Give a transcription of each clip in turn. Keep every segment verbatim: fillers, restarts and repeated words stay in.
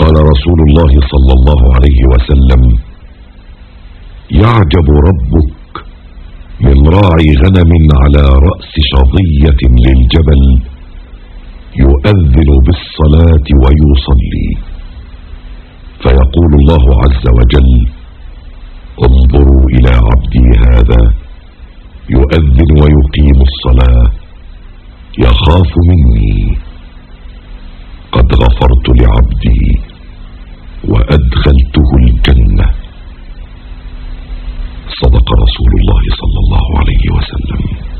قال رسول الله صلى الله عليه وسلم: يعجب ربك من راعي غنم على رأس شظية للجبل يؤذن بالصلاة ويصلي، فيقول الله عز وجل: انظروا إلى عبدي هذا يؤذن ويقيم الصلاة يخاف مني، قد غفرت لعبدي وأدخلته الجنة. صدق رسول الله صلى الله عليه وسلم.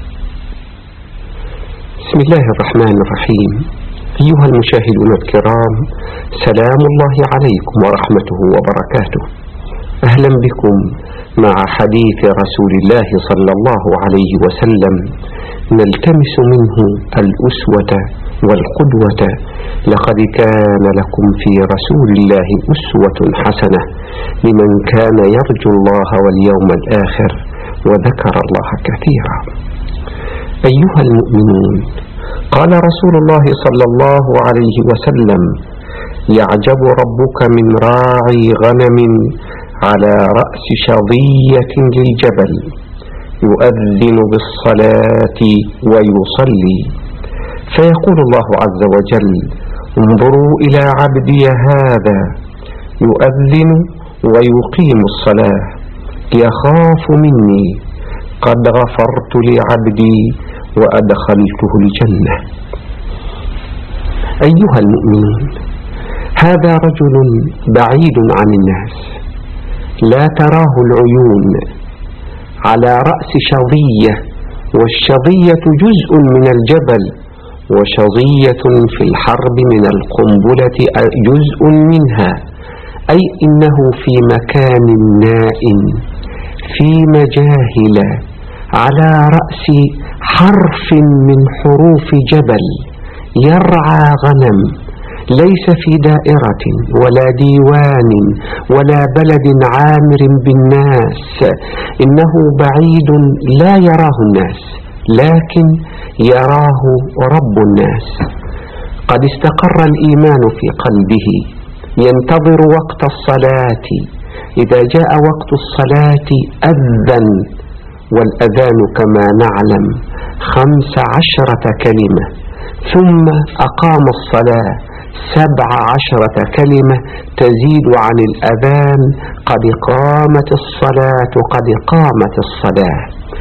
بسم الله الرحمن الرحيم. أيها المشاهدون الكرام، سلام الله عليكم ورحمته وبركاته. أهلا بكم مع حديث رسول الله صلى الله عليه وسلم، نلتمس منه الأسوة والقدوة. لقد كان لكم في رسول الله أسوة حسنة لمن كان يرجو الله واليوم الآخر وذكر الله كثيرا. أيها المؤمنون، قال رسول الله صلى الله عليه وسلم: يعجب ربك من راعي غنم على رأس شظية للجبل يؤذن بالصلاة ويصلي، فيقول الله عز وجل: انظروا إلى عبدي هذا يؤذن ويقيم الصلاة يخاف مني، قد غفرت لعبدي وأدخلته الجنة. أيها المؤمنون، هذا رجل بعيد عن الناس لا تراه العيون، على رأس شظية، والشظية جزء من الجبل، وشظية في الحرب من القنبلة جزء منها، أي إنه في مكان نائم في مجاهل على رأس حرف من حروف جبل يرعى غنم، ليس في دائرة ولا ديوان ولا بلد عامر بالناس، إنه بعيد لا يراه الناس لكن يراه رب الناس. قد استقر الإيمان في قلبه، ينتظر وقت الصلاة، إذا جاء وقت الصلاة أذن، والأذان كما نعلم خمس عشرة كلمة، ثم أقام الصلاة سبع عشرة كلمة تزيد عن الأذان: قد قامت الصلاة قد قامت الصلاة،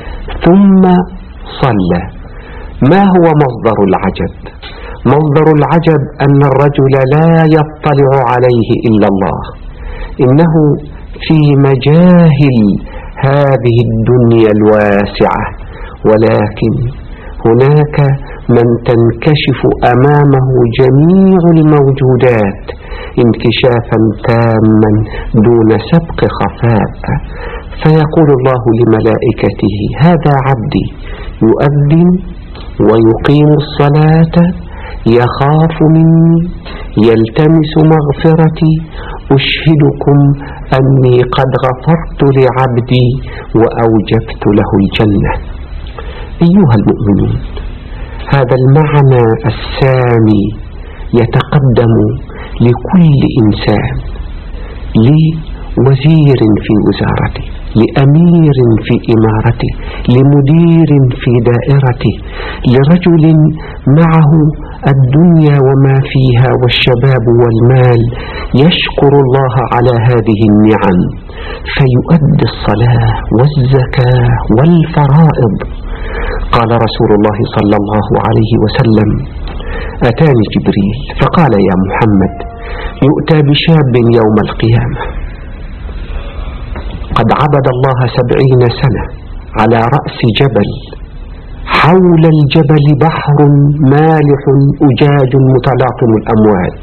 ثم صلى. ما هو مصدر العجب؟ مصدر العجب أن الرجل لا يطلع عليه إلا الله، إنه في مجاهل هذه الدنيا الواسعة، ولكن هناك من تنكشف أمامه جميع الموجودات انكشافا تاما دون سبق خفاء، فيقول الله لملائكته: هذا عبدي يؤذن ويقيم الصلاة يخاف مني يلتمس مغفرتي، أشهدكم أني قد غفرت لعبدي وأوجبت له الجنة. أيها المؤمنون، هذا المعنى السامي يتقدم لكل إنسان، لوزير في وزارته، لأمير في إمارته، لمدير في دائرته، لرجل معه الدنيا وما فيها والشباب والمال، يشكر الله على هذه النعم فيؤدي الصلاة والزكاة والفرائض. قال رسول الله صلى الله عليه وسلم: أتاني جبريل فقال: يا محمد، يؤتى بشاب يوم القيامة قد عبد الله سبعين سنة على رأس جبل، حول الجبل بحر مالح أجاج متلاطم الأمواج،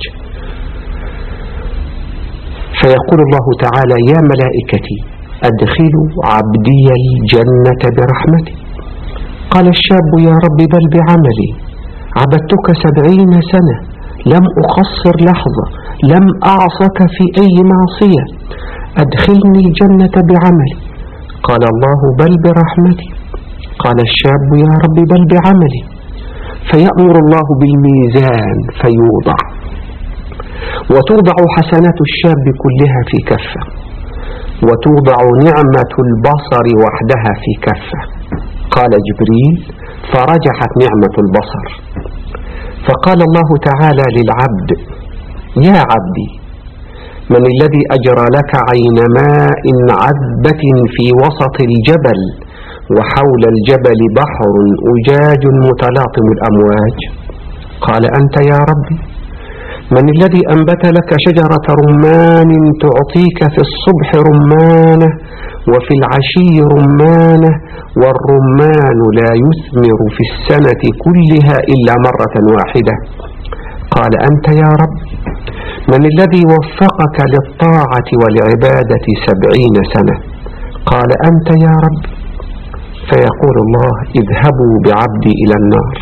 فيقول الله تعالى: يا ملائكتي أدخلوا عبدي الجنة برحمتي. قال الشاب: يا رب بل بعملي، عبدتك سبعين سنة لم أقصر لحظة، لم أعصك في أي معصية، أدخلني الجنة بعملي. قال الله: بل برحمتي. قال الشاب: يا رب بل بعملي. فيأمر الله بالميزان فيوضع، وتوضع حسنات الشاب كلها في كفة، وتوضع نعمة البصر وحدها في كفة. قال جبريل: فرجحت نعمة البصر. فقال الله تعالى للعبد: يا عبدي، من الذي أجرى لك عين ماء عذبة في وسط الجبل وحول الجبل بحر أجاج متلاطم الأمواج؟ قال: أنت يا ربي. من الذي أنبت لك شجرة رمان تعطيك في الصبح رمانة وفي العشي رمانة، والرمان لا يثمر في السنة كلها إلا مرة واحدة؟ قال: أنت يا رب. من الذي وفقك للطاعة والعبادة سبعين سنة؟ قال: أنت يا رب. فيقول الله: اذهبوا بعبدي إلى النار.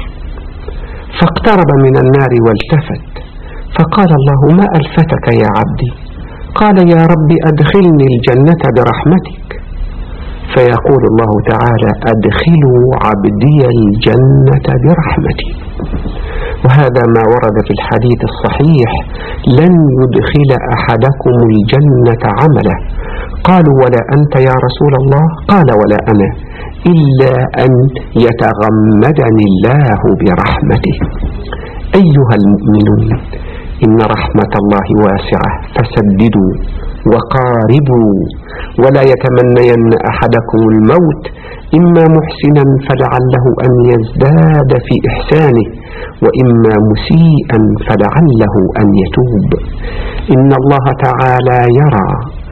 فاقترب من النار والتفت، فقال الله: ما ألفتك يا عبدي؟ قال: يا رب أدخلني الجنة برحمتك. فيقول الله تعالى: أدخلوا عبدي الجنة برحمتي. وهذا ما ورد في الحديث الصحيح: لن يدخل أحدكم الجنة عمله. قالوا: ولا أنت يا رسول الله؟ قال: ولا أنا، إلا أن يتغمدني الله برحمته. أيها المؤمنون، إن رحمة الله واسعة، فسددوا وقاربوا، ولا يتمنين أحدكم الموت، إما محسنا فلعله أن يزداد في إحسانه، وإما مسيئا فلعله أن يتوب. إن الله تعالى يرى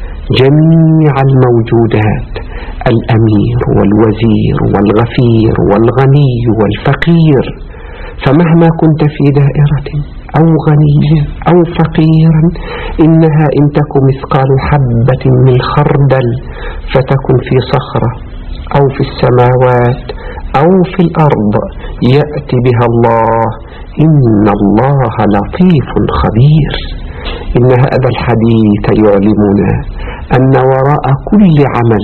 جميع الموجودات، الأمير والوزير والغفير والغني والفقير، فمهما كنت في دائرة أو غنيا أو فقيرا، إنها إن تك مثقال حبة من خردل فتكن في صخرة أو في السماوات أو في الأرض يأتي بها الله. إن الله لطيف خبير. إن هذا الحديث يعلمنا أن وراء كل عمل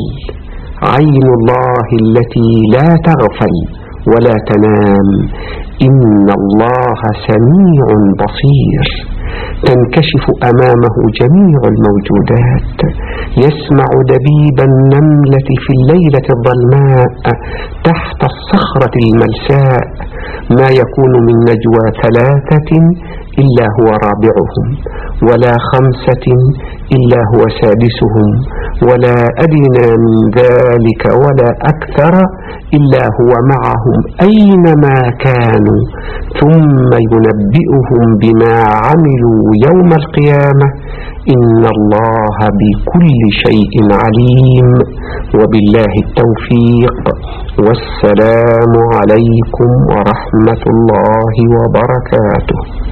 عين الله التي لا تغفل ولا تنام. إن الله سميع بصير، تنكشف أمامه جميع الموجودات، يسمع دبيب النملة في الليلة الظلماء تحت الصخرة الملساء. ما يكون من نجوى ثلاثة إلا هو رابعهم، ولا خمسة إلا هو سادسهم، ولا أدنى من ذلك ولا أكثر إلا هو معهم أينما كانوا، ثم ينبئهم بما عملوا يوم القيامة. إن الله بكل شيء عليم. وبالله التوفيق، والسلام عليكم ورحمة الله وبركاته.